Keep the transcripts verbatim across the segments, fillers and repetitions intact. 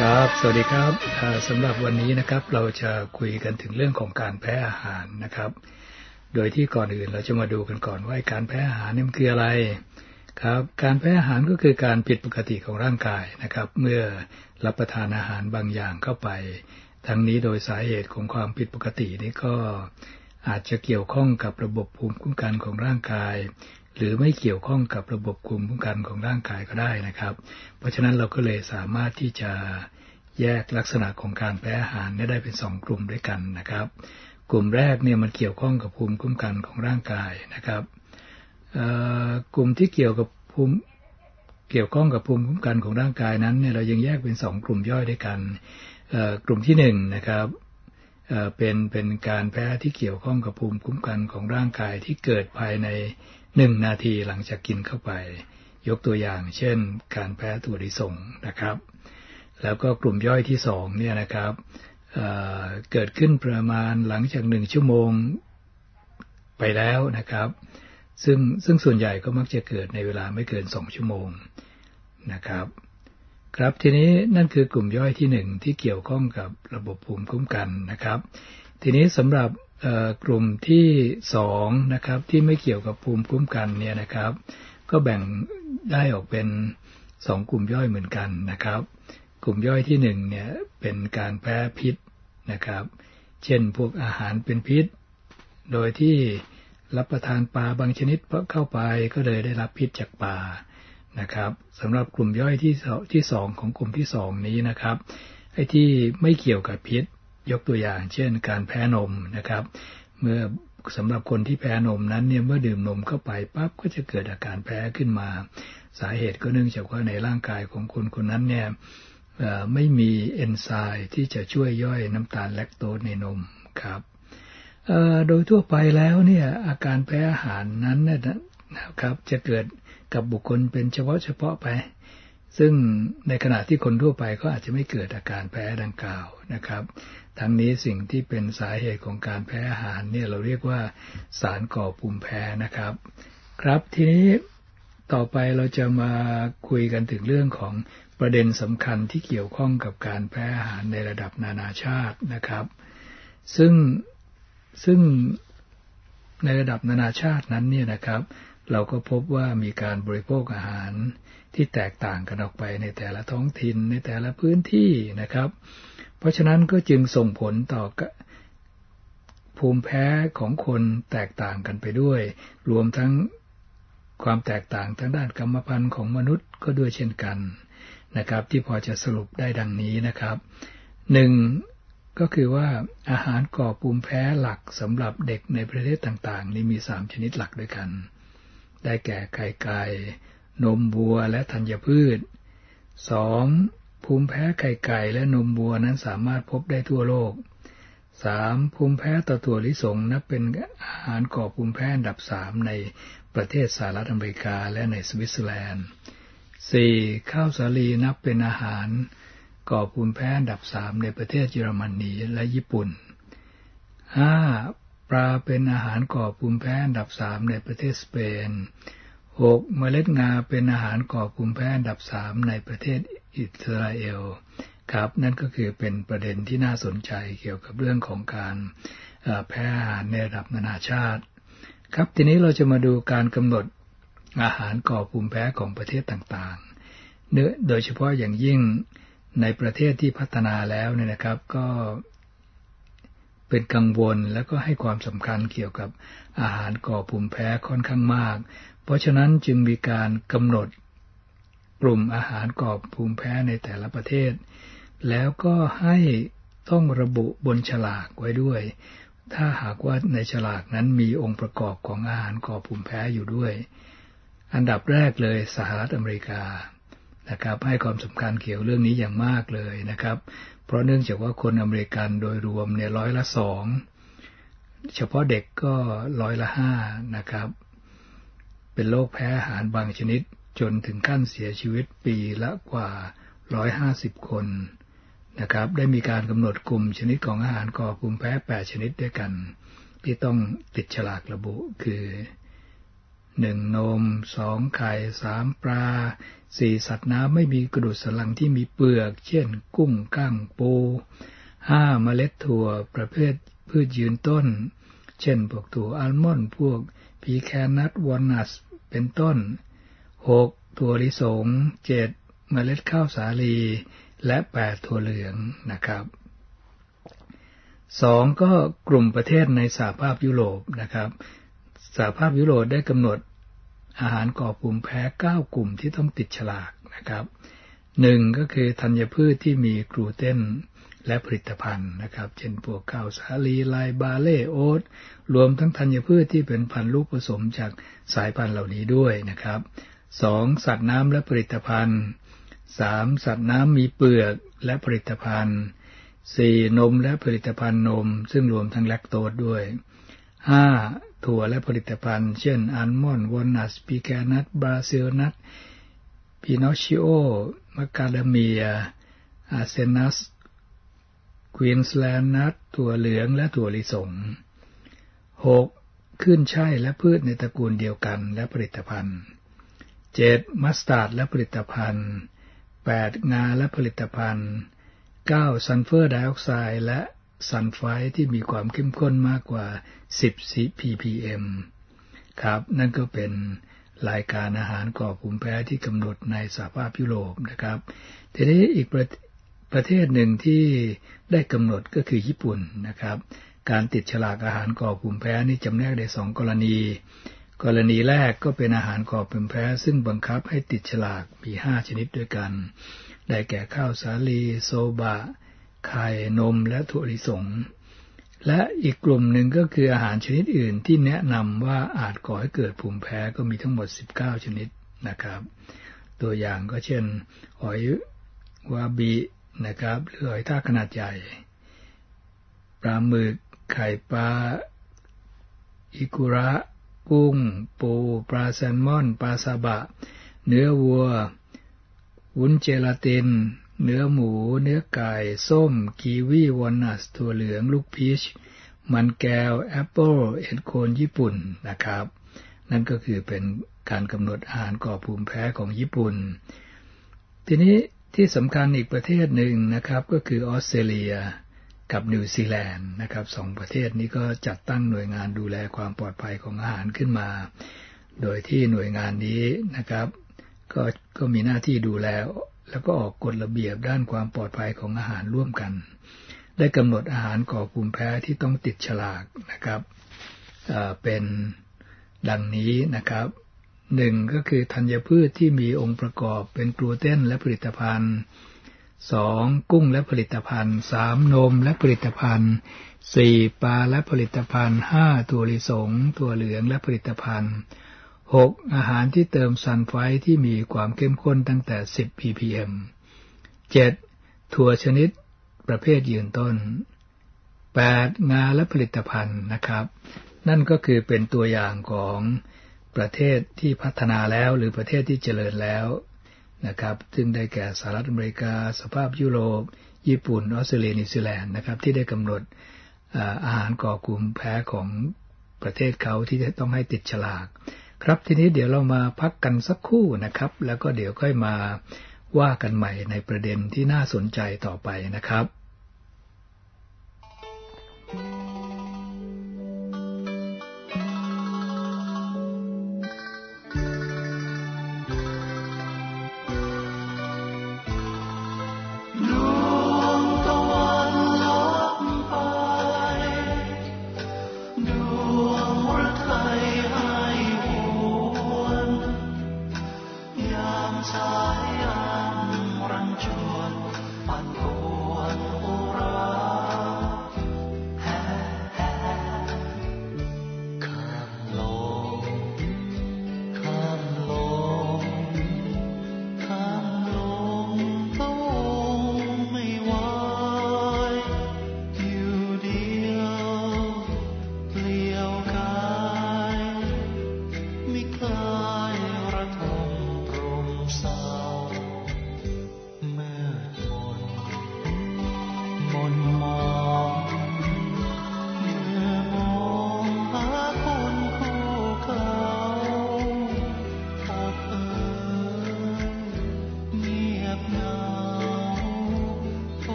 ครับสวัสดีครับสำหรับวันนี้นะครับเราจะคุยกันถึงเรื่องของการแพ้อาหารนะครับโดยที่ก่อนอื่นเราจะมาดูกันก่อนว่าการแพ้อาหารนี่มันคืออะไรครับการแพ้อาหารก็คือการผิดปกติของร่างกายนะครับเมื่อรับประทานอาหารบางอย่างเข้าไปทั้งนี้โดยสาเหตุของความผิดปกตินี้ก็อาจจะเกี่ยวข้องกับระบบภูมิคุ้มกันของร่างกายหรือไม่เกี่ยวข้องกับระบบภูมิคุ้มกันของร่างกายก็ได้นะครับเพราะฉะนั้นเราก็เลยสามารถที่จะแยกลักษณะของการแพ้อาหารได้เป็นสองกลุ่มด้วยกันนะครับกลุ่มแรกเนี่ยมันเกี่ยวข้องกับภูมิคุ้มกันของร่างกายนะครับกลุ่มที่เกี่ยวกับภูมิเกี่ยวข้องกับภูมิคุ้มกันของร่างกายนั้นเนี่ยเรายังแยกเป็นสองกลุ่มย่อยด้วยกันกลุ่มที่หนึ่งนะครับเป็นเป็นการแพ้ที่เกี่ยวข้องกับภูมิคุ้มกันของร่างกายที่เกิดภายในหนึ่งนาทีหลังจากกินเข้าไปยกตัวอย่างเช่นการแพ้ถั่วลิสงนะครับแล้วก็กลุ่มย่อยที่สองเนี่ยนะครับ เอ่อ เกิดขึ้นประมาณหลังจากหนึ่งชั่วโมงไปแล้วนะครับซึ่งซึ่งส่วนใหญ่ก็มักจะเกิดในเวลาไม่เกินสองชั่วโมงนะครับครับทีนี้นั่นคือกลุ่มย่อยที่หนึ่งที่เกี่ยวข้องกับระบบภูมิคุ้มกันนะครับทีนี้สำหรับกลุ่มที่สองนะครับที่ไม่เกี่ยวกับภูมิคุ้มกันเนี่ยนะครับก็แบ่งได้ออกเป็นสองกลุ่มย่อยเหมือนกันนะครับกลุ่มย่อยที่หนึ่งเนี่ยเป็นการแพ้พิษนะครับเช่นพวกอาหารเป็นพิษโดยที่รับประทานปลาบางชนิดเข้าไปก็เลยได้รับพิษจากปลานะครับสำหรับกลุ่มย่อยที่ที่สองของกลุ่มที่สองนี้นะครับไอ้ที่ไม่เกี่ยวกับพิษยกตัวอย่างเช่นการแพ้นมนะครับเมื่อสำหรับคนที่แพ้นมนั้นเนี่ยเมื่อดื่มนมเข้าไปปั๊บก็จะเกิดอาการแพ้ขึ้นมาสาเหตุก็เนื่องจากว่าในร่างกายของคนคนนั้นเนี่ยไม่มีเอนไซม์ที่จะช่วยย่อยน้ำตาลแลคโตสในนมครับโดยทั่วไปแล้วเนี่ยอาการแพ้อาหารนั้นนะครับจะเกิดกับบุคคลเป็นเฉพาะเฉพาะไปซึ่งในขณะที่คนทั่วไปก็อาจจะไม่เกิดอาการแพ้ดังกล่าวนะครับทั้งนี้สิ่งที่เป็นสาเหตุของการแพ้อาหารเนี่ยเราเรียกว่าสารก่อภูมิแพ้นะครับครับทีนี้ต่อไปเราจะมาคุยกันถึงเรื่องของประเด็นสำคัญที่เกี่ยวข้องกับการแพ้อาหารในระดับนานาชาตินะครับซึ่งซึ่งในระดับนานาชาตินั้นเนี่ยนะครับเราก็พบว่ามีการบริโภคอาหารที่แตกต่างกันออกไปในแต่ละท้องถิ่นในแต่ละพื้นที่นะครับเพราะฉะนั้นก็จึงส่งผลต่อภูมิแพ้ของคนแตกต่างกันไปด้วยรวมทั้งความแตกต่างทางด้านกรรมพันธุ์ของมนุษย์ก็ด้วยเช่นกันนะครับที่พอจะสรุปได้ดังนี้นะครับหนึ่งก็คือว่าอาหารก่อภูมิแพ้หลักสำหรับเด็กในประเทศต่างๆนี้มีสามชนิดหลักด้วยกันได้แก่ไข่ไก่นมวัวและธัญพืชสองภูมิแพ้ไข่ไก่และนมวัวนั้นสามารถพบได้ทั่วโลกสามภูมิแพ้ต่อถั่วลิสงนับเป็นอาหารก่อภูมิแพ้อันดับสามในประเทศสหรัฐอเมริกาและในสวิตเซอร์แลนด์สี่ข้าวสาลีนับเป็นอาหารก่อภูมิแพ้อันดับสามในประเทศเยอรมนีและญี่ปุ่นห้าปลาเป็นอาหารก่อภูมิแพ้อันดับสามในประเทศสเปนหกเมล็ดงาเป็นอาหารก่อภูมิแพ้อันดับสามในประเทศอิสราเอลครับนั่นก็คือเป็นประเด็นที่น่าสนใจเกี่ยวกับเรื่องของการแพ้อาหารในระดับนานาชาติครับทีนี้เราจะมาดูการกำหนดอาหารก่อภูมิแพ้ของประเทศต่างๆเนื้อโดยเฉพาะอย่างยิ่งในประเทศที่พัฒนาแล้วเนี่ยนะครับก็เป็นกังวลและก็ให้ความสำคัญเกี่ยวกับอาหารก่อภูมิแพ้ค่อนข้างมากเพราะฉะนั้นจึงมีการกำหนดกลุ่มอาหารก่อภูมิแพ้ในแต่ละประเทศแล้วก็ให้ต้องระบุบนฉลากไว้ด้วยถ้าหากว่าในฉลากนั้นมีองค์ประกอบของอาหารก่อภูมิแพ้อยู่ด้วยอันดับแรกเลยสหรัฐอเมริกานะครับให้ความสำคัญเกี่ยวเรื่องนี้อย่างมากเลยนะครับเพราะเนื่องจากว่าคนอเมริกันโดยรวมเนี่ยร้อยละสองเฉพาะเด็กก็ร้อยละห้านะครับเป็นโรคแพ้อาหารบางชนิดจนถึงขั้นเสียชีวิตปีละกว่าหนึ่งร้อยห้าสิบคนนะครับได้มีการกำหนดกลุ่มชนิดของอาหารก่อภูมิแพ้แปดชนิดด้วยกันที่ต้องติดฉลากระบุคือหนึ่งนมสองไข่สามปลาสี่สัตว์น้ำไม่มีกระดูกสันหลังที่มีเปลือกเช่นกุ้งกั้งปูห้าเมล็ดถั่วประเภทพืชยืนต้นเช่นพวกถั่วอัลมอนด์พวกพีแคนนัทวอลนัทเป็นต้นหกถั่วลิสงเจ็ดเมล็ดข้าวสาลีและแปดถั่วเหลืองนะครับสองก็กลุ่มประเทศในสหภาพยุโรปนะครับสหภาพยุโรปได้กำหนดอาหารก่อภูมิแพ้เก้ากลุ่มที่ต้องติดฉลากนะครับหนึ่งก็คือธัญพืชที่มีกลูเตนและผลิตภัณฑ์นะครับเช่นพวกข้าวสาลีไลบาเล่โอ๊ตรวมทั้งธัญพืชที่เป็นพันธุ์ลูกผสมจากสายพันธุ์เหล่านี้ด้วยนะครับสองสัตว์น้ำและผลิตภัณฑ์สามสัตว์น้ำมีเปลือกและผลิตภัณฑ์สี่นมและผลิตภัณฑ์นมซึ่งรวมทั้งแลคโตสด้วยห้าถั่วและผลิตภัณฑ์เช่นอัลมอนด์วอลนัทปีแคนนัทบราซิลนัทพินอชชิโอมัคคาเดเมียอาเซนัสควีนสแลนด์นัทถั่วเหลืองและถั่วลิสงหกขึ้นช่ายและพืชในตระกูลเดียวกันและผลิตภัณฑ์เจ็ดมัสตาร์ดและผลิตภัณฑ์แปดงาและผลิตภัณฑ์เก้าซัลเฟอร์ไดออกไซด์และซัลไฟด์ที่มีความเข้มข้นมากกว่าสิบ พี พี เอ็ม ครับนั่นก็เป็นรายการอาหารก่อภูมิแพ้ที่กำหนดในสหภาพยุโรปนะครับทีนี้อีกประประเทศหนึ่งที่ได้กำหนดก็คือญี่ปุ่นนะครับการติดฉลากอาหารก่อภูมิแพ้นี่จำแนกได้สองกรณีกรณีแรกก็เป็นอาหารก่อภูมิแพ้ซึ่งบังคับให้ติดฉลากมีห้าชนิดด้วยกันได้แก่ข้าวสาลีโซบะไข่นมและถั่วลิสงและอีกกลุ่มหนึ่งก็คืออาหารชนิดอื่นที่แนะนำว่าอาจก่อให้เกิดภูมิแพ้ก็มีทั้งหมดสิบเก้าชนิดนะครับตัวอย่างก็เช่นหอยวาบินะครับหรือหอยทากขนาดใหญ่ปลาหมึกไข่ปลาอิกุระกุ้งปูปลาแซลมอนปลาซาบะเนื้อวัววุ้นเจลาตินเนื้อหมูเนื้อไก่ส้มกีวีวอลนัทถั่วเหลืองลูกพีชมันแก้วแอปเปิลเห็ดโคนญี่ปุ่นนะครับนั่นก็คือเป็นการกำหนดอาหารก่อภูมิแพ้ของญี่ปุ่นทีนี้ที่สำคัญอีกประเทศหนึ่งนะครับก็คือออสเตรเลียกับนิวซีแลนด์นะครับสองประเทศนี้ก็จัดตั้งหน่วยงานดูแลความปลอดภัยของอาหารขึ้นมาโดยที่หน่วยงานนี้นะครับก็ก็มีหน้าที่ดูแลแล้วก็ออกกฎระเบียบด้านความปลอดภัยของอาหารร่วมกันได้กำหนดอาหารก่อภูมิแพ้ที่ต้องติดฉลากนะครับเอ่อเป็นดังนี้นะครับหนึ่งก็คือธัญพืชที่มีองค์ประกอบเป็นกลูเตนและผลิตภัณฑ์สองกุ้งและผลิตภัณฑ์สามนมและผลิตภัณฑ์สี่ปลาและผลิตภัณฑ์ห้าถั่วลิสงถั่วเหลืองและผลิตภัณฑ์หกอาหารที่เติมซัลไฟด์ที่มีความเข้มข้นตั้งแต่สิบ พี พี เอ็ม เจ็ดถั่วชนิดประเภทยืนต้นแปดงาและผลิตภัณฑ์นะครับนั่นก็คือเป็นตัวอย่างของประเทศที่พัฒนาแล้วหรือประเทศที่เจริญแล้วนะครับซึ่งได้แก่สหรัฐอเมริกาสหภาพยุโรปญี่ปุ่นออสเตรเลียนิวซีแลนด์นะครับที่ได้กำหนดอาหารก่อภูมิแพ้ของประเทศเขาที่ต้องให้ติดฉลากครับทีนี้เดี๋ยวเรามาพักกันสักครู่นะครับแล้วก็เดี๋ยวค่อยมาว่ากันใหม่ในประเด็นที่น่าสนใจต่อไปนะครับสายอันรันจวนปั่นป่วน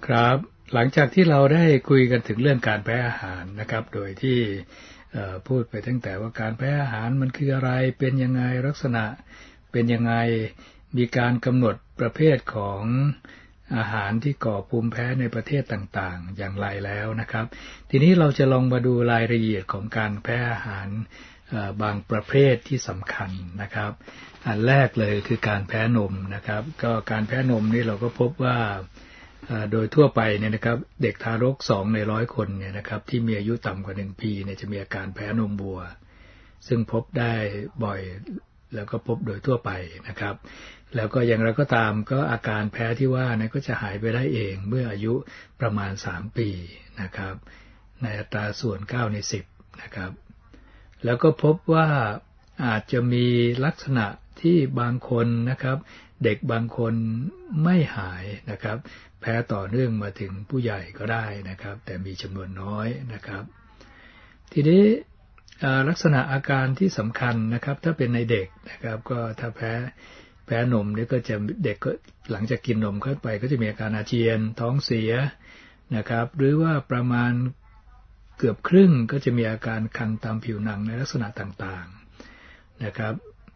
ครับหลังจากที่เราได้คุยกันถึงเรื่องการแพ้อาหารนะครับโดยที่พูดไปตั้งแต่ว่าการแพ้อาหารมันคืออะไรเป็นยังไงลักษณะเป็นยังไงมีการกำหนดประเภทของอาหารที่ก่อภูมิแพ้ในประเทศต่างๆอย่างไรแล้วนะครับทีนี้เราจะลองมาดูรายละเอียดของการแพ้อาหารบางประเภทที่สำคัญนะครับอันแรกเลยคือการแพ้นมนะครับก็การแพ้นมนี่เราก็พบว่าโดยทั่วไปเนี่ยนะครับเด็กทารกสองในร้อยคนเนี่ยนะครับที่มีอายุต่ำกว่าหนึ่งปีเนี่ยจะมีอาการแพ้นมวัวซึ่งพบได้บ่อยแล้วก็พบโดยทั่วไปนะครับแล้วก็อย่างไรก็ตามก็อาการแพ้ที่ว่าเนี่ยก็จะหายไปได้เองเมื่ออายุประมาณสามปีนะครับในอัตราส่วนเก้าในสิบนะครับแล้วก็พบว่าอาจจะมีลักษณะที่บางคนนะครับเด็กบางคนไม่หายนะครับแพ้ต่อเนื่องมาถึงผู้ใหญ่ก็ได้นะครับแต่มีจำนวนน้อยนะครับทีนี้ลักษณะอาการที่สำคัญนะครับถ้าเป็นในเด็กนะครับก็ถ้าแพ้แพ้นมนี่ก็จะเด็กก็หลังจากกินนมเข้าไปก็จะมีอาการอาเจียนท้องเสียนะครับหรือว่าประมาณเกือบครึ่งก็จะมีอาการคันตามผิวหนังในลักษณะต่างๆนะครับ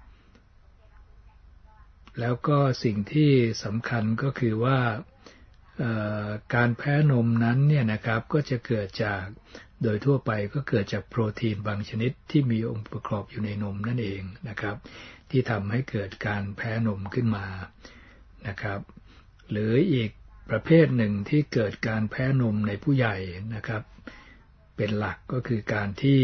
แล้วก็สิ่งที่สำคัญก็คือว่าการแพ้นมนั้นเนี่ยนะครับก็จะเกิดจากโดยทั่วไปก็เกิดจากโปรตีนบางชนิดที่มีองค์ประกอบอยู่ในนมนั่นเองนะครับที่ทำให้เกิดการแพ้นมขึ้นมานะครับหรืออีกประเภทหนึ่งที่เกิดการแพ้นมในผู้ใหญ่นะครับเป็นหลักก็คือการที่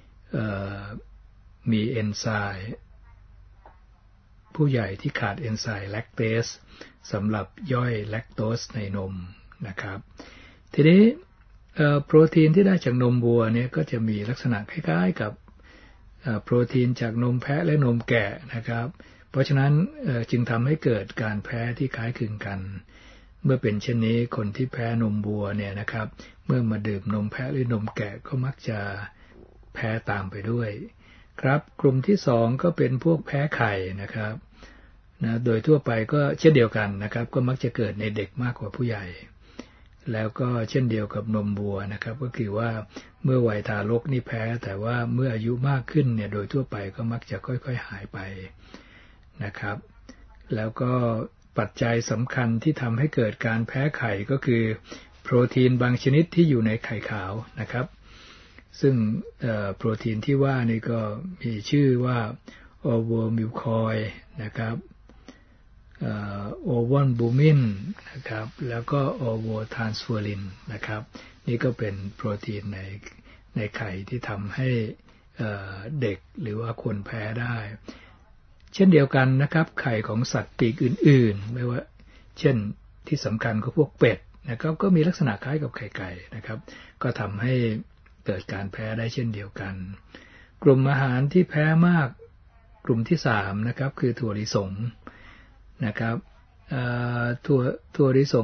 มีเอนไซม์ผู้ใหญ่ที่ขาดเอนไซม์แลคเตสสำหรับย่อยแลคโตสในนมนะครับทีนี้โปรตีนที่ได้จากนมวัวเนี่ยก็จะมีลักษณะคล้ายๆกับโปรตีนจากนมแพะและนมแกะนะครับเพราะฉะนั้นจึงทำให้เกิดการแพ้ที่คล้ายคลึงกันเมื่อเป็นเช่นนี้คนที่แพ้นมวัวเนี่ยนะครับเมื่อมาดื่มนมแพะหรือนมแกะก็มักจะแพ้ตามไปด้วยครับกลุ่มที่สองก็เป็นพวกแพ้ไข่นะครับนะโดยทั่วไปก็เช่นเดียวกันนะครับก็มักจะเกิดในเด็กมากกว่าผู้ใหญ่แล้วก็เช่นเดียวกับนมวัวนะครับก็คือว่าเมื่อวัยทารกนี่แพ้แต่ว่าเมื่ออายุมากขึ้นเนี่ยโดยทั่วไปก็มักจะค่อยๆหายไปนะครับแล้วก็ปัจจัยสำคัญที่ทำให้เกิดการแพ้ไข่ก็คือโปรตีนบางชนิดที่อยู่ในไข่ขาวนะครับซึ่งโปรตีนที่ว่านี่ก็มีชื่อว่าโอโวมิลคอยนะครับโอวอนบูมินนะครับแล้วก็โอโวทรานสเฟอรินนะครับนี่ก็เป็นโปรตีนในในไข่ที่ทำให้เด็กหรือว่าคนแพ้ได้เช่นเดียวกันนะครับไข่ของสัตว์ปีกอื่นๆไม่ว่าเช่นที่สำคัญก็พวกเป็ดนะครับก็มีลักษณะคล้ายกับไข่ไก่นะครับก็ทำให้เกิดการแพ้ได้เช่นเดียวกันกลุ่มอาหารที่แพ้มากกลุ่มที่สามนะครับคือถั่วลิสงนะครับถั่วถั่วลิสง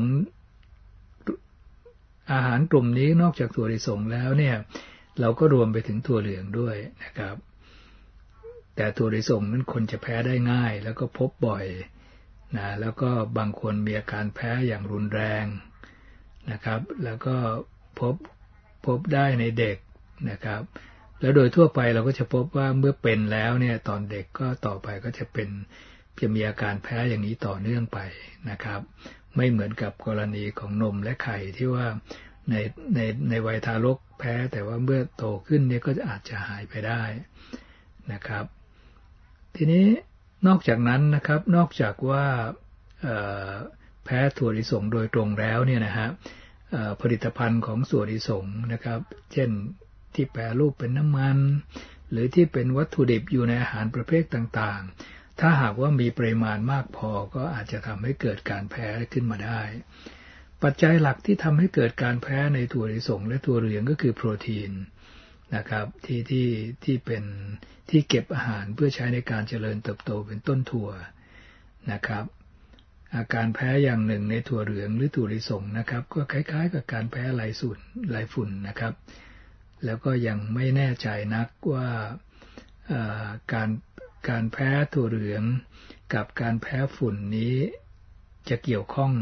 อาหารกลุ่มนี้นอกจากถั่วลิสงแล้วเนี่ยเราก็รวมไปถึงถั่วเหลืองด้วยนะครับแต่ถั่วลิสงนั้นคนจะแพ้ได้ง่ายแล้วก็พบบ่อยนะแล้วก็บางคนมีอาการแพ้อย่างรุนแรงนะครับแล้วก็พบพบได้ในเด็กนะครับแล้วโดยทั่วไปเราก็จะพบว่าเมื่อเป็นแล้วเนี่ยตอนเด็กก็ต่อไปก็จะเป็นจะมีอาการแพ้อย่างนี้ต่อเนื่องไปนะครับไม่เหมือนกับกรณีของนมและไข่ที่ว่าในในในวัยทารกแพ้แต่ว่าเมื่อโตขึ้นเนี่ยก็อาจจะหายไปได้นะครับทีนี้นอกจากนั้นนะครับนอกจากว่าแพ้ถั่วลิสงโดยตรงแล้วเนี่ยนะฮะผลิตภัณฑ์ของถั่วลิสงนะครับเช่นที่แปรรูปเป็นน้ำมันหรือที่เป็นวัตถุดิบอยู่ในอาหารประเภทต่างๆถ้าหากว่ามีปริมาณมากพอก็อาจจะทำให้เกิดการแพ้ขึ้นมาได้ปัจจัยหลักที่ทำให้เกิดการแพ้ในถั่วลิสงและถั่วเหลืองก็คือโปรตีนนะครับที่ที่ที่เป็นที่เก็บอาหารเพื่อใช้ในการเจริญเติบโตเป็นต้นถั่วนะครับอาการแพ้อย่างหนึ่งในถั่วเหลืองหรือถั่วลิสงนะครับก็คล้ายๆกับการแพ้ลายฝุ่นลายฝุ่นนะครับแล้วก็ยังไม่แน่ใจนักว่าการการแพ้ถั่วเหลืองกับการแพ้ฝุ่นนี้จะเกี่ยวข้อง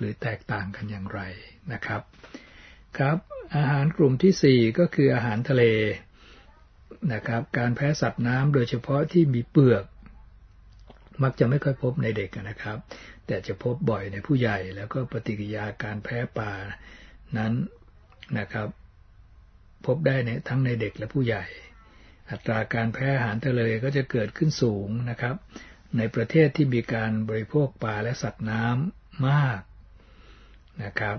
หรือแตกต่างกันอย่างไรนะครับครับอาหารกลุ่มที่สี่ก็คืออาหารทะเลนะครับการแพ้สัตว์น้ำโดยเฉพาะที่มีเปลือกมักจะไม่ค่อยพบในเด็กนะครับแต่จะพบบ่อยในผู้ใหญ่แล้วก็ปฏิกิริยาการแพ้ปลานั้นนะครับพบได้ในทั้งในเด็กและผู้ใหญ่อัตราการแพ้อาหารทะเลก็จะเกิดขึ้นสูงนะครับในประเทศที่มีการบริโภคปลาและสัตว์น้ำมากนะครับ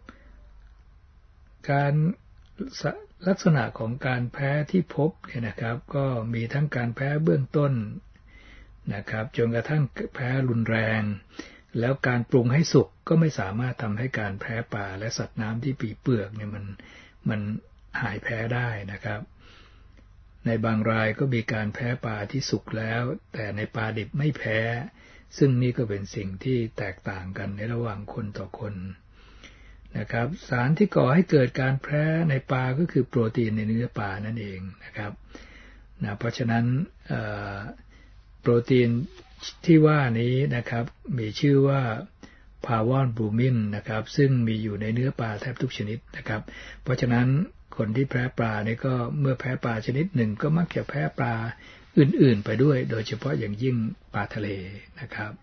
การลักษณะของการแพ้ที่พบเนี่ยนะครับก็มีทั้งการแพ้เบื้องต้นนะครับจนกระทั่งแพ้รุนแรงแล้วการปรุงให้สุกก็ไม่สามารถทำให้การแพ้ปลาและสัตว์น้ำที่ปีเปลือกเนี่ยมันมันหายแพ้ได้นะครับในบางรายก็มีการแพ้ปลาที่สุกแล้วแต่ในปลาดิบไม่แพ้ซึ่งนี่ก็เป็นสิ่งที่แตกต่างกันในระหว่างคนต่อคนนะครับสารที่ก่อให้เกิดการแพ้ในปลาก็คือโปรตีนในเนื้อปลานั่นเองนะครับนะเพราะฉะนั้นโปรตีนที่ว่านี้นะครับมีชื่อว่าพาวอนบูมินนะครับซึ่งมีอยู่ในเนื้อปลาแทบทุกชนิดนะครับเพราะฉะนั้นคนที่แพ้ปลานี่ก็เมื่อแพ้ปลาชนิดหนึ่งก็มักจะแพ้ปลาอื่นๆไปด้วยโดยเฉพาะอย่างยิ่งปลาทะเลนะครับ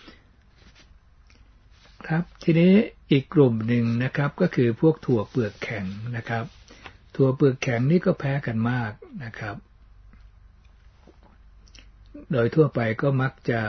ครับทีนี้อีกกลุ่มหนึ่งนะครับก็คือพวกถั่วเปลือกแข็งนะครับถั่วเปลือกแข็งนี่ก็แพ้กันมากนะครับโดยทั่วไปก็มักจะ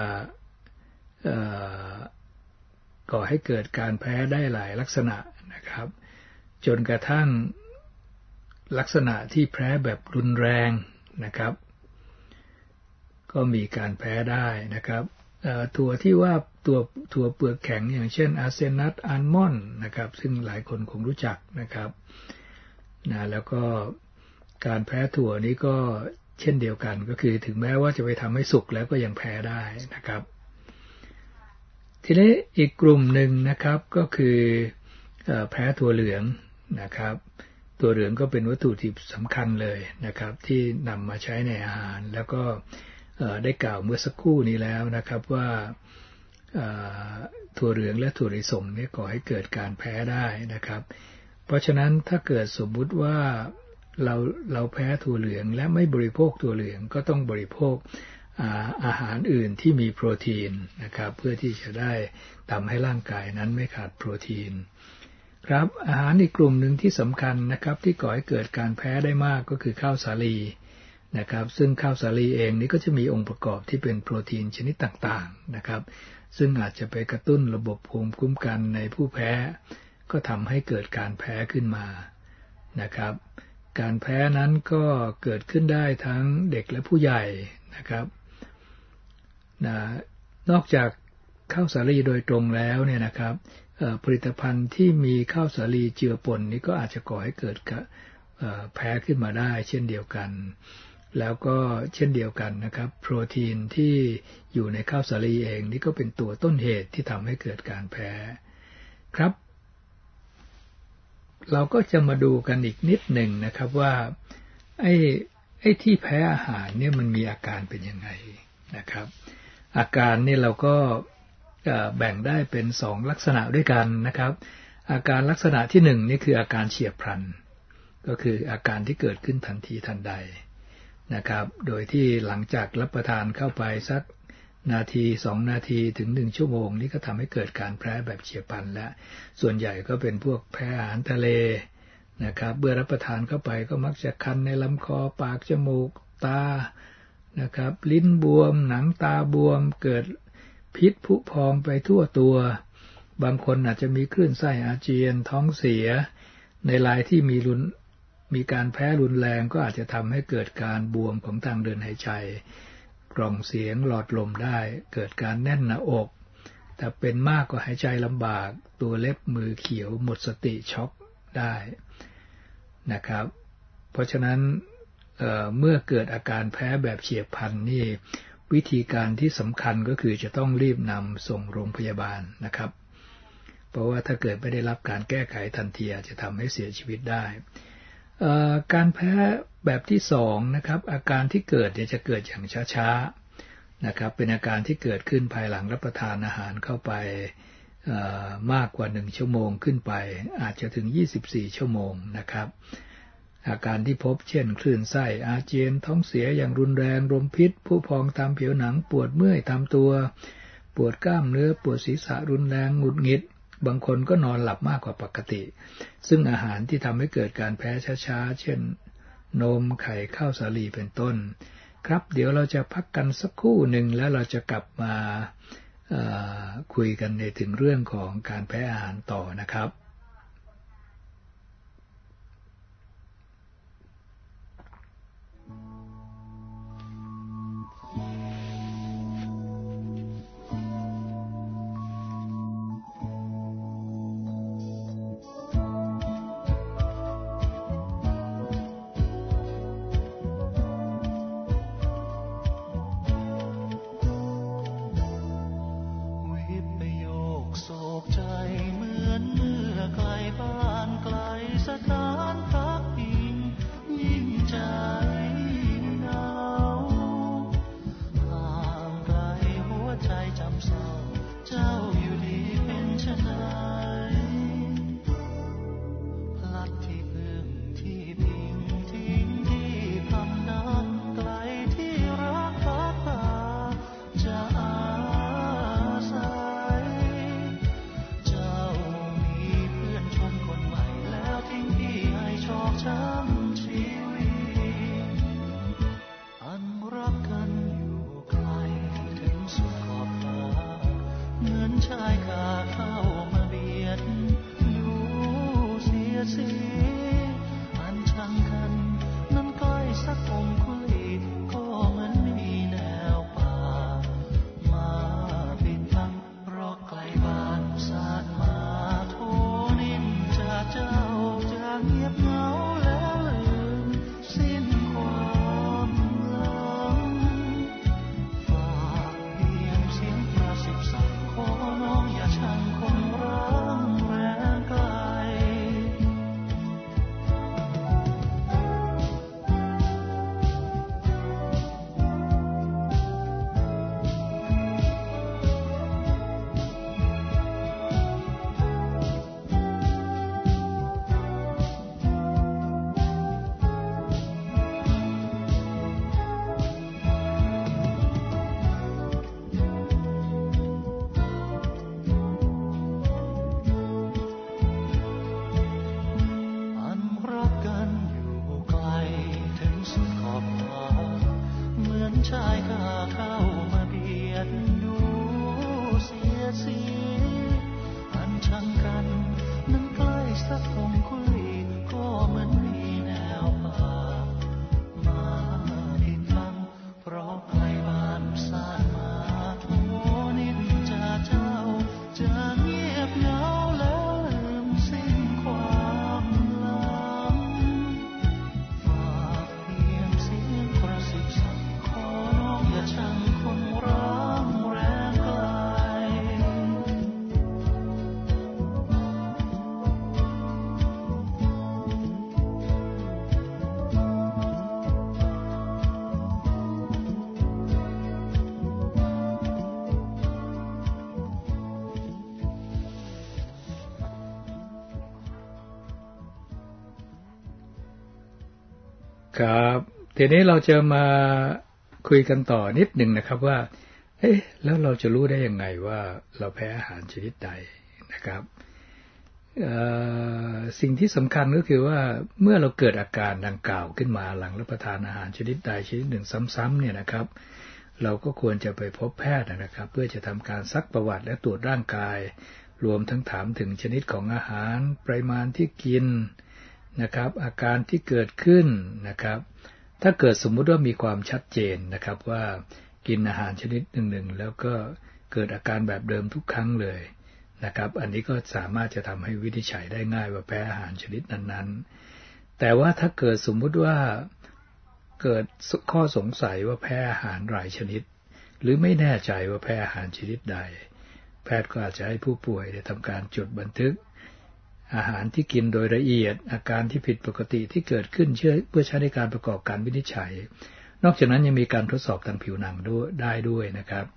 ก่อให้เกิดการแพ้ได้หลายลักษณะนะครับจนกระทั่งลักษณะที่แพ้แบบรุนแรงนะครับก็มีการแพ้ได้นะครับถั่วที่ว่าตัวถั่วเปลือกแข็งอย่างเช่นอาร์เซนัทอัลมอนด์นะครับซึ่งหลายคนคงรู้จักนะครับนะแล้วก็การแพ้ถั่วนี้ก็เช่นเดียวกันก็คือถึงแม้ว่าจะไปทำให้สุกแล้วก็ยังแพ้ได้นะครับทีนี้อีกกลุ่มหนึ่งนะครับก็คือแพ้ถั่วเหลืองนะครับถั่วเหลืองก็เป็นวัตถุดิบสำคัญเลยนะครับที่นำมาใช้ในอาหารแล้วก็ได้กล่าวเมื่อสักครู่นี้แล้วนะครับว่าถั่วเหลืองและถั่วลิสงเนี่ยก่อให้เกิดการแพ้ได้นะครับเพราะฉะนั้นถ้าเกิดสมมุติว่าเราเราแพ้ถั่วเหลืองและไม่บริโภคถั่วเหลืองก็ต้องบริโภคอาอาหารอื่นที่มีโปรตีนนะครับเพื่อที่จะได้ทำให้ร่างกายนั้นไม่ขาดโปรตีนครับอาหารอีกกลุ่มหนึ่งที่สำคัญนะครับที่ก่อให้เกิดการแพ้ได้มากก็คือข้าวสาลีนะครับซึ่งข้าวสาลีเองนี่ก็จะมีองค์ประกอบที่เป็นโปรตีนชนิดต่างๆนะครับซึ่งอาจจะไปกระตุ้นระบบภูมิคุ้มกันในผู้แพ้ก็ทำให้เกิดการแพ้ขึ้นมานะครับการแพ้นั้นก็เกิดขึ้นได้ทั้งเด็กและผู้ใหญ่นะครับนะนอกจากข้าวสาลีโดยตรงแล้วเนี่ยนะครับผลิตภัณฑ์ที่มีข้าวสาลีเจือปนนี้ก็อาจจะก่อให้เกิดแพ้ขึ้นมาได้เช่นเดียวกันแล้วก็เช่นเดียวกันนะครับโปรตีนที่อยู่ในข้าวสาลีเองนี่ก็เป็นตัวต้นเหตุที่ทำให้เกิดการแพ้ครับเราก็จะมาดูกันอีกนิดหนึ่งนะครับว่าไอ้ไอ้ที่แพ้อาหารเนี่ยมันมีอาการเป็นยังไงนะครับอาการนี่เราก็แบ่งได้เป็นสองลักษณะด้วยกันนะครับอาการลักษณะที่หนึ่งนี่คืออาการเฉียบพลันก็คืออาการที่เกิดขึ้นทันทีทันใดนะครับโดยที่หลังจากรับประทานเข้าไปสักนาทีสองนาทีถึงหนึ่งชั่วโมงนี่ก็ทำให้เกิดการแพ้แบบเฉียบพลันและส่วนใหญ่ก็เป็นพวกแพ้อาหารทะเลนะครับเมื่อรับประทานเข้าไปก็มักจะคันในลำคอปากจมูกตานะครับลิ้นบวมหนังตาบวมเกิดพิษผุพองไปทั่วตัวบางคนอาจจะมีคลื่นไส้อาเจียนท้องเสียในรายที่มีรุนมีการแพ้รุนแรงก็อาจจะทำให้เกิดการบวมของทางเดินหายใจกล่องเสียงหลอดลมได้เกิดการแน่นหน้าอกแต่เป็นมากก็หายใจลำบากตัวเล็บมือเขียวหมดสติช็อกได้นะครับเพราะฉะนั้นเอ่อเมื่อเกิดอาการแพ้แบบเฉียบพลันนี่วิธีการที่สำคัญก็คือจะต้องรีบนำส่งโรงพยาบาลนะครับเพราะว่าถ้าเกิดไม่ได้รับการแก้ไขทันทีอาจจะทำให้เสียชีวิตได้การแพ้แบบที่สองนะครับอาการที่เกิดจะเกิดอย่างช้าๆนะครับเป็นอาการที่เกิดขึ้นภายหลังรับประทานอาหารเข้าไปมากกว่าหนึ่งชั่วโมงขึ้นไปอาจจะถึงยี่สิบสี่ชั่วโมงนะครับอาการที่พบเช่นคลื่นไส้อาเจียนท้องเสียอย่างรุนแรงลมพิษผู้พองตามผิวหนังปวดเมื่อยตามตัวปวดกล้ามเนื้อปวดศีรษะรุนแรงหงุดหงิดบางคนก็นอนหลับมากกว่าปกติซึ่งอาหารที่ทำให้เกิดการแพ้ช้าๆเช่นนมไข่ข้าวสาลีเป็นต้นครับเดี๋ยวเราจะพักกันสักครู่หนึ่งแล้วเราจะกลับมาคุยกันในถึงเรื่องของการแพ้อาหารต่อนะครับครับทีนี้เราจะมาคุยกันต่อนิดหนึ่งนะครับว่าเอ๊ะแล้วเราจะรู้ได้ยังไงว่าเราแพ้อาหารชนิดใดนะครับสิ่งที่สำคัญก็คือว่าเมื่อเราเกิดอาการดังกล่าวขึ้นมาหลังรับประทานอาหารชนิดใดชนิดหนึ่งซ้ำๆเนี่ยนะครับเราก็ควรจะไปพบแพทย์นะครับเพื่อจะทำการซักประวัติและตรวจร่างกายรวมทั้งถามถึงชนิดของอาหารปริมาณที่กินนะครับอาการที่เกิดขึ้นนะครับถ้าเกิดสมมุติว่ามีความชัดเจนนะครับว่ากินอาหารชนิดหนึ่งๆแล้วก็เกิดอาการแบบเดิมทุกครั้งเลยนะครับอันนี้ก็สามารถจะทำให้วินิจฉัยได้ง่ายว่าแพ้อาหารชนิดนั้นๆแต่ว่าถ้าเกิดสมมุติว่าเกิดข้อสงสัยว่าแพ้อาหารหลายชนิดหรือไม่แน่ใจว่าแพ้อาหารชนิดใดแพทย์ก็อาจจะให้ผู้ป่วยได้ทำการจดบันทึกอาหารที่กินโดยละเอียดอาการที่ผิดปกติที่เกิดขึ้นเพื่อใช้ในการประกอบการวินิจฉัยนอกจากนั้นยังมีการทดสอบทางผิวหนังด้วยได้ด้วยนะครับ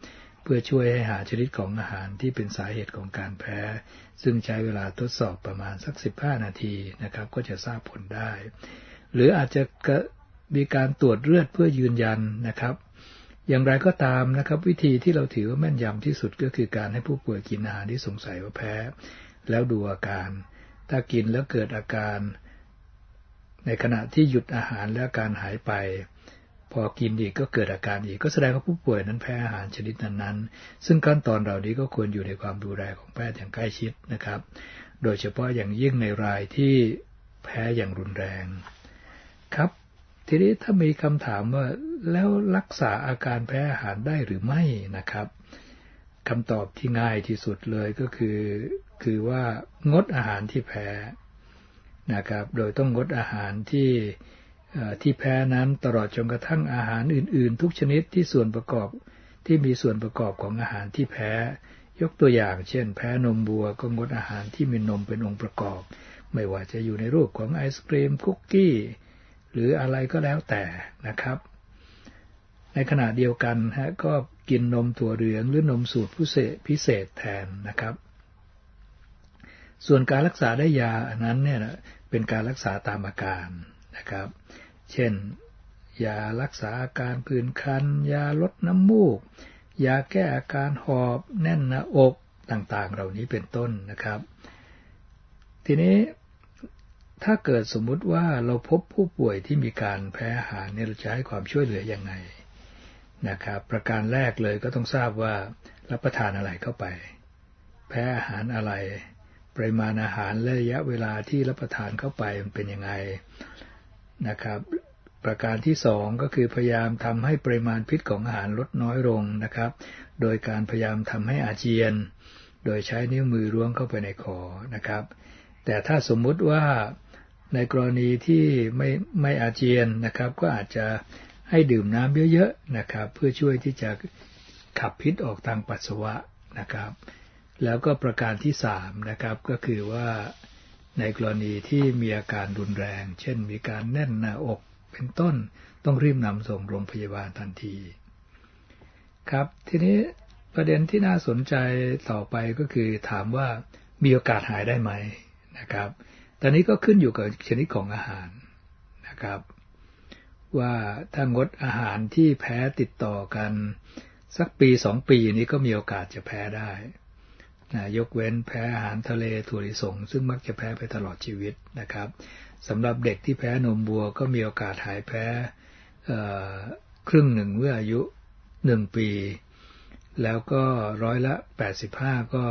เพื่อช่วยให้หาชนิดของอาหารที่เป็นสาเหตุของการแพ้ซึ่งใช้เวลาทดสอบประมาณสักสิบห้านาทีนะครับก็จะทราบผลได้หรืออาจจะมีการตรวจเลือดเพื่อยืนยันนะครับอย่างไรก็ตามนะครับวิธีที่เราถือว่าแม่นยำที่สุดก็คือการให้ผู้ป่วยกินอาหารที่สงสัยว่าแพ้แล้วดูอาการถ้ากินแล้วเกิดอาการในขณะที่หยุดอาหารแล้วอาการหายไปพอกินอีกก็เกิดอาการอีกก็แสดงว่าผู้ป่วยนั้นแพ้อาหารชนิดนั้นๆซึ่งขั้นตอนเหล่านี้ก็ควรอยู่ในความดูแลของแพทย์อย่างใกล้ชิดนะครับโดยเฉพาะอย่างยิ่งในรายที่แพ้อย่างรุนแรงครับทีนี้ถ้ามีคำถามว่าแล้วรักษาอาการแพ้อาหารได้หรือไม่นะครับคำตอบที่ง่ายที่สุดเลยก็คือคือว่างดอาหารที่แพ้นะครับโดยต้องงดอาหารที่ที่แพ้นั้นตลอดจนกระทั่งอาหารอื่นๆทุกชนิดที่ส่วนประกอบที่มีส่วนประกอบของอาหารที่แพ้ยกตัวอย่างเช่นแพ้นมวัวก็งดอาหารที่มีนมเป็นองค์ประกอบไม่ว่าจะอยู่ในรูปของไอศกรีมคุกกี้หรืออะไรก็แล้วแต่นะครับในขณะเดียวกันฮะก็กินนมถั่วเหลืองหรือนมสูตรพิเศษพิเศษแทนนะครับส่วนการรักษาได้ยาอันนั้นเนี่ยเป็นการรักษาตามอาการนะครับเช่นยารักษาอาการผื่นคันยาลดน้ำมูกยาแก้อาการหอบแน่นหน้าอกต่างๆเหล่านี้เป็นต้นนะครับทีนี้ถ้าเกิดสมมุติว่าเราพบผู้ป่วยที่มีการแพ้อาหารเนี่ยเราจะให้ความช่วยเหลือยังไงนะครับประการแรกเลยก็ต้องทราบว่ารับประทานอะไรเข้าไปแพ้อาหารอะไรปริมาณอาหารและระยะเวลาที่รับประทานเข้าไปมันเป็นยังไงนะครับประการที่สองก็คือพยายามทำให้ปริมาณพิษของอาหารลดน้อยลงนะครับโดยการพยายามทำให้อาเจียนโดยใช้นิ้วมือล้วงเข้าไปในคอนะครับแต่ถ้าสมมุติว่าในกรณีที่ไม่ไม่อาเจียนนะครับก็อาจจะให้ดื่มน้ำเยอะๆนะครับเพื่อช่วยที่จะขับพิษออกทางปัสสาวะนะครับแล้วก็ประการที่สามนะครับก็คือว่าในกรณีที่มีอาการรุนแรงเช่นมีการแน่นหน้าอกเป็นต้นต้องรีบนำส่งโรงพยาบาลทันทีครับทีนี้ประเด็นที่น่าสนใจต่อไปก็คือถามว่ามีโอกาสหายได้ไหมนะครับตอนนี้ก็ขึ้นอยู่กับชนิดของอาหารนะครับว่าถ้างดอาหารที่แพ้ติดต่อกันสักปีสองปีนี้ก็มีโอกาสจะแพ้ได้นะยกเว้นแพ้อาหารทะเลถั่วลิสงซึ่งมักจะแพ้ไปตลอดชีวิตนะครับสำหรับเด็กที่แพ้นมวัวก็มีโอกาสหายแพ้ครึ่งหนึ่งเมื่ออายุหนึ่งปีแล้วก็ร้อยละแปดสิบห้าก็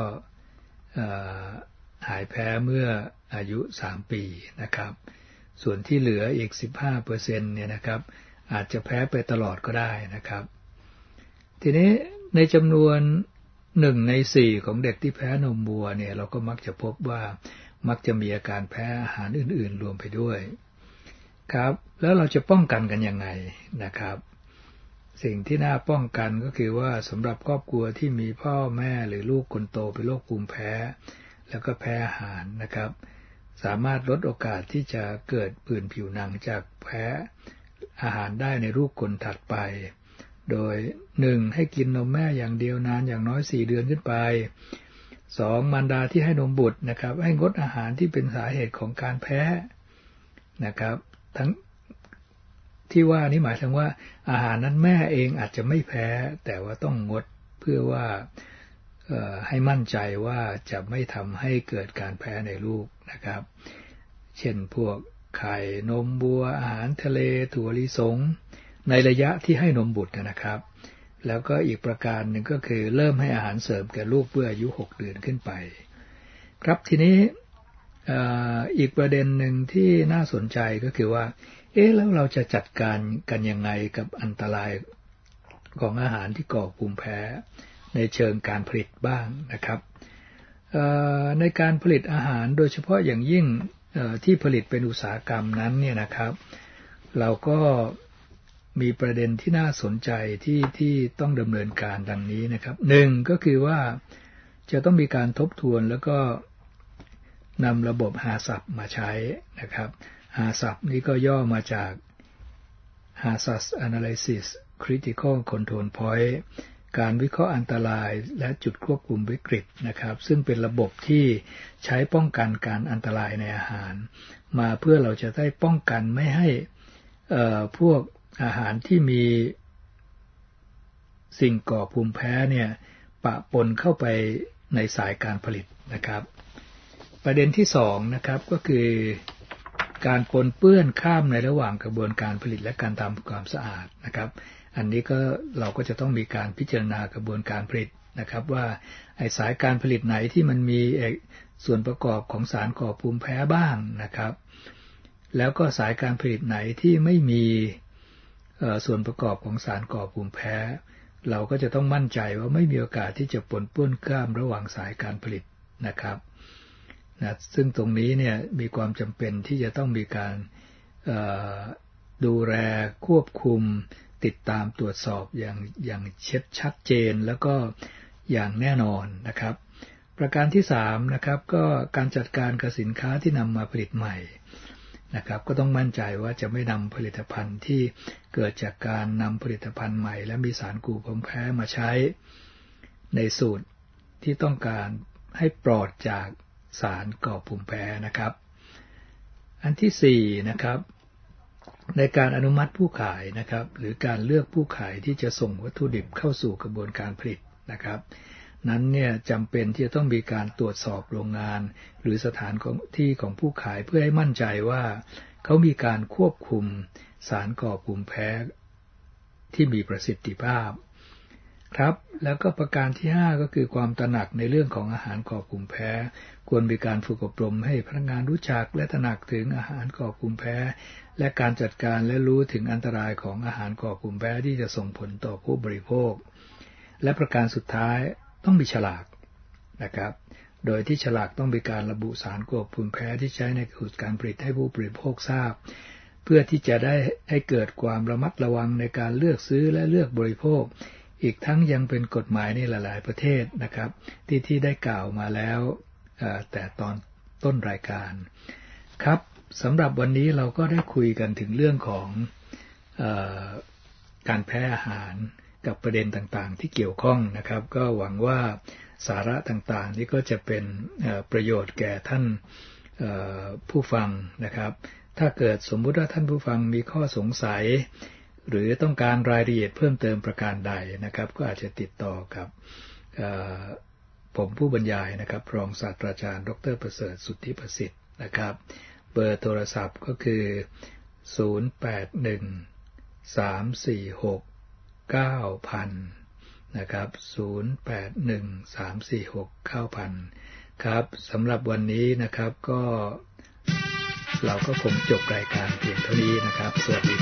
หายแพ้เมื่ออายุสามปีนะครับส่วนที่เหลืออีก สิบห้าเปอร์เซ็นต์ เนี่ยนะครับอาจจะแพ้ไปตลอดก็ได้นะครับทีนี้ในจำนวนหนึ่งในสี่ของเด็กที่แพ้นมวัวเนี่ยเราก็มักจะพบว่ามักจะมีอาการแพ้อาหารอื่นๆรวมไปด้วยครับแล้วเราจะป้องกันกันยังไงนะครับสิ่งที่น่าป้องกันก็คือว่าสำหรับครอบครัวที่มีพ่อแม่หรือลูกคนโตเป็นโรคภูมิแพ้แล้วก็แพ้อาหารนะครับสามารถลดโอกาสที่จะเกิดผื่นผิวหนังจากแพ้อาหารได้ในลูกคนถัดไปโดยหนึ่งให้กินนมแม่อย่างเดียวนานอย่างน้อยสี่เดือนขึ้นไปสองมารดาที่ให้นมบุตรนะครับให้งดอาหารที่เป็นสาเหตุของการแพ้นะครับทั้งที่ว่านี้หมายถึงว่าอาหารนั้นแม่เองอาจจะไม่แพ้แต่ว่าต้องงดเพื่อว่าให้มั่นใจว่าจะไม่ทำให้เกิดการแพ้ในลูกนะครับเช่นพวกไข่นมวัวอาหารทะเลถั่วลิสงในระยะที่ให้นมบุตรนะครับแล้วก็อีกประการหนึ่งก็คือเริ่มให้อาหารเสริมแก่ลูกเมื่ออายุหกเดือนขึ้นไปครับทีนี้อีกประเด็นหนึ่งที่น่าสนใจก็คือว่าเอ๊ะแล้วเราจะจัดการกันยังไงกับอันตรายของอาหารที่ก่อภูมิแพ้ในเชิงการผลิตบ้างนะครับในการผลิตอาหารโดยเฉพาะอย่างยิ่งที่ผลิตเป็นอุตสาหกรรมนั้นเนี่ยนะครับเราก็มีประเด็นที่น่าสนใจที่ที่ต้องดำเนินการดังนี้นะครับหนึ่งก็คือว่าจะต้องมีการทบทวนแล้วก็นำระบบ ฮาซัป มาใช้นะครับ ฮาซัป นี้ก็ย่อมาจาก Hazard Analysis Critical Control Point การวิเคราะห์อันตรายและจุดควบคุมวิกฤตนะครับซึ่งเป็นระบบที่ใช้ป้องกันการอันตรายในอาหารมาเพื่อเราจะได้ป้องกันไม่ให้เอ่อพวกอาหารที่มีสิ่งก่อภูมิแพ้เนี่ยปะปนเข้าไปในสายการผลิตนะครับประเด็นที่สองนะครับก็คือการปนเปื้อนข้ามในระหว่างกระบวนการผลิตและการทำความสะอาดนะครับอันนี้ก็เราก็จะต้องมีการพิจารณากระบวนการผลิตนะครับว่าไอ้สายการผลิตไหนที่มันมีส่วนประกอบของสารก่อภูมิแพ้บ้างนะครับแล้วก็สายการผลิตไหนที่ไม่มีส่วนประกอบของสารก่อภูมิแพ้เราก็จะต้องมั่นใจว่าไม่มีโอกาสที่จะปนเปื้อนข้ามระหว่างสายการผลิตนะครับนะซึ่งตรงนี้เนี่ยมีความจำเป็นที่จะต้องมีการดูแลควบคุมติดตามตรวจสอบอย่างอย่างชัดเจนแล้วก็อย่างแน่นอนนะครับประการที่สามนะครับก็การจัดการกับสินค้าที่นำมาผลิตใหม่นะครับก็ต้องมั่นใจว่าจะไม่นำผลิตภัณฑ์ที่เกิดจากการนำผลิตภัณฑ์ใหม่และมีสารก่อภูมิแพ้มาใช้ในสูตรที่ต้องการให้ปลอดจากสารก่อภูมิแพ้นะครับอันที่สี่นะครับในการอนุมัติผู้ขายนะครับหรือการเลือกผู้ขายที่จะส่งวัตถุดิบเข้าสู่กระบวนการผลิตนะครับนั้นเนี่ยจำเป็นที่จะต้องมีการตรวจสอบโรงงานหรือสถานที่ของผู้ขายเพื่อให้มั่นใจว่าเขามีการควบคุมสารก่อภูมิแพ้ที่มีประสิทธิภาพครับแล้วก็ประการที่ห้าก็คือความตระหนักในเรื่องของอาหารก่อภูมิแพ้ควรมีการฝึกอบรมให้พนักงานรู้จักและตระหนักถึงอาหารก่อภูมิแพ้และการจัดการและรู้ถึงอันตรายของอาหารก่อภูมิแพ้ที่จะส่งผลต่อผู้บริโภคและประการสุดท้ายต้องมีฉลากนะครับโดยที่ฉลากต้องมีการระบุสารก่อภูมิแพ้ที่ใช้ในสูตรการผลิตให้ผู้บริโภคทราบเพื่อที่จะได้ให้เกิดความระมัดระวังในการเลือกซื้อและเลือกบริโภคอีกทั้งยังเป็นกฎหมายในหลายๆประเทศนะครับที่ที่ได้กล่าวมาแล้วแต่ตอนต้นรายการครับสำหรับวันนี้เราก็ได้คุยกันถึงเรื่องของเอ่อการแพ้อาหารกับประเด็นต่างๆที่เกี่ยวข้องนะครับก็หวังว่าสาระต่างๆนี้ก็จะเป็นประโยชน์แก่ท่านผู้ฟังนะครับถ้าเกิดสมมุติว่าท่านผู้ฟังมีข้อสงสัยหรือต้องการรายละเอียดเพิ่มเติมประการใดนะครับก็อาจจะติดต่อกับผมผู้บรรยายนะครับรองศาสตราจารย์ดร.ประเสริฐสุทธิประสิทธิ์นะครับเบอร์โทรศัพท์ก็คือศูนย์ แปด หนึ่ง สาม สี่ หก เก้า ศูนย์ ศูนย์นะครับศูนย์ แปด หนึ่ง สาม สี่ หก เก้า ศูนย์ ศูนย์ครับสำหรับวันนี้นะครับก็เราก็คงจบรายการเพียงเท่านี้นะครับสวัสดี